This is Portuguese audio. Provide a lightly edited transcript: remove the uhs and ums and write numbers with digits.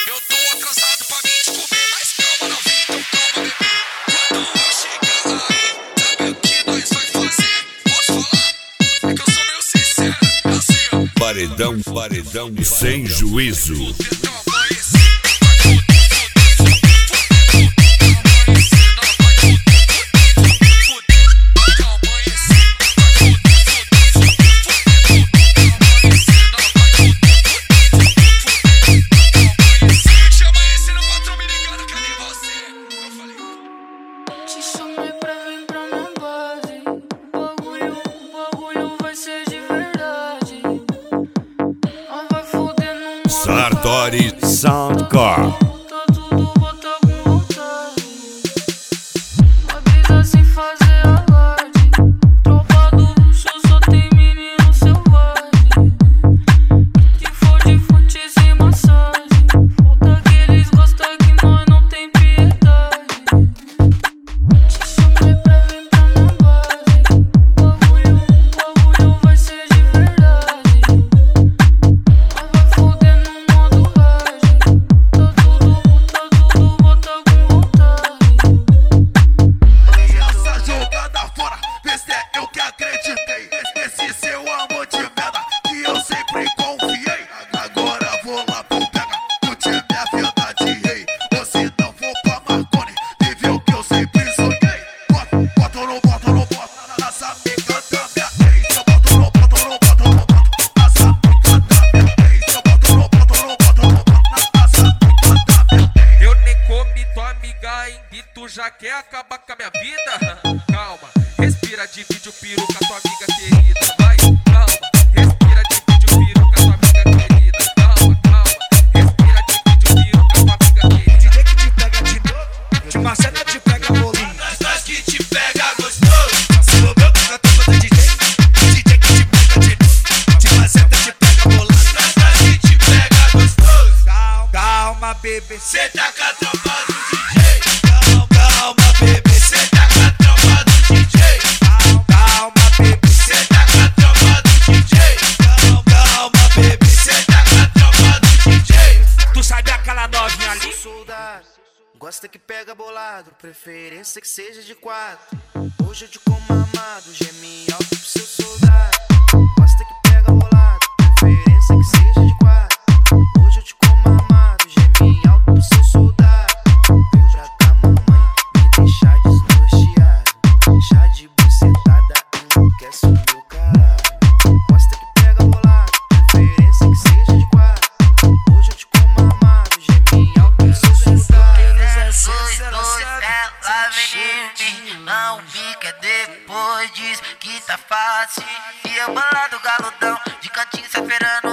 Eu tô atrasado pra mim te comer, mas calma, novinho, então calma, bebê. Quando eu chegar aí, sabe o que nós vai fazer? Posso falar? É que eu sou meio sincero, é assim, ó. Paredão sem juízo. Te chamei pra vir pra minha base. O bagulho vai ser de verdade. Não vai foder no Sartori Soundcore. Tá tudo bota com vontade. Uma brisa sem fazer alarde. Tropa do luxo só tem menino selvagem. Que for de fonte sem massagem. Falta que eles gostam que nós não tem piedade. Te chamei pra vir pra minha base. O bagulho vai ser de verdade. Nós vai foder no modo hard. Tá tudo bota com vontade. Essa jogada fora, vê se é eu que acreditei. Esse seu amor de merda que eu sempre confiei. Agora vou lá pro pega, curte minha verdade, rei. Ou se não for pra Marconi, vive o que eu sempre sonhei. Bota ou não bota, nessa pica da minha ex. Eu boto ou não boto, nessa pica da minha ex. Eu boto ou não boto, nessa pica da minha ex. Eu nem comi tua amiga ainda e tu já quer acabar com a minha vida? Calma, respira, divide o peru com a tua amiga querida. Vai, calma, respira, divide o peru com a tua amiga querida. Calma, respira, divide o peru com a tua amiga querida. DJ que te pega de novo, de Marcela te pega bolinho. Nós que te pega gostoso. Se envolveu com a turma do DJ, DJ que te pega de novo, de Marcela te pega bolado. Nós que te pega gostoso. Calma, bebê, Cê tá com a tropa do DJ. calma, bebê, Cê tá com a tropa do DJ. calma, bebê, Cê tá com a tropa do DJ. calma, bebê. Cê tá com a tropa do DJ. Tu sabe aquela novinha ali? Soldado, gosta que pega bolado, preferência que seja de quatro. Hoje eu te como amado, geme alto pro seu soldado. Gosta que pega bolado, preferência que seja de quatro. Hoje eu te como amado, geme alto pro seu soldado. Vem pra cá, mamãe, me deixar desnorteado. Chá de bucetada, enlouquece o meu caralho. Gosta que pega bolado, preferência que seja de quatro. Hoje eu te como amado, geme alto pro seu soldado. Ela vem em mim, não fica depois diz que tá fácil. E eu bolado galudão, de cantinho se esperando.